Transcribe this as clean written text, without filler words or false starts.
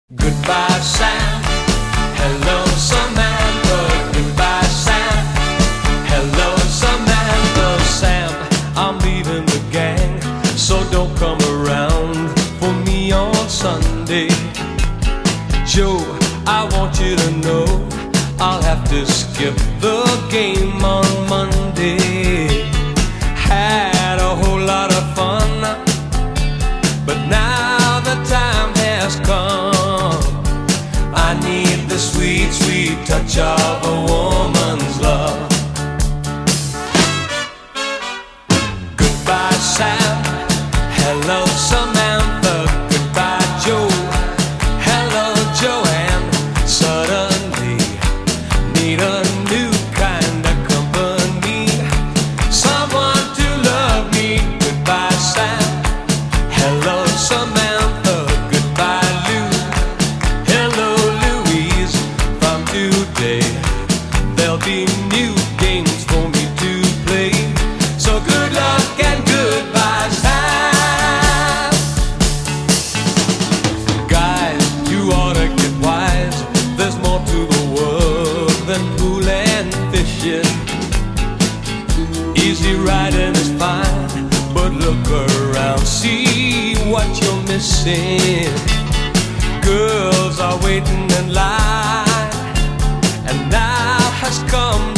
Goodbye, Sam. Hello, Samantha. Goodbye, Sam. Hello, Samantha. Sam, I'm leaving the gang, so don't come around for me on Sunday. Joe, I want you to know I'll have to skip the game on Monday. Had a whole lot of fun, but now the time has come. I need the sweet, sweet touch of a woman's love. Goodbye, Sam. Hello, Samantha. Goodbye, Joe. Hello, Joanne. Suddenly need a new kind of company, someone to love me. Goodbye, Sam. Hello, Samantha. Goodbye, Lou. Hello, Louise. From today there'll be new games for me to play. So good luck and goodbye, Sam. Guys, you ought to get wise. There's more to the world than pool and fishing. Easy riding is fine, but look around, see what you're missing. Girls are waiting in line, and now has come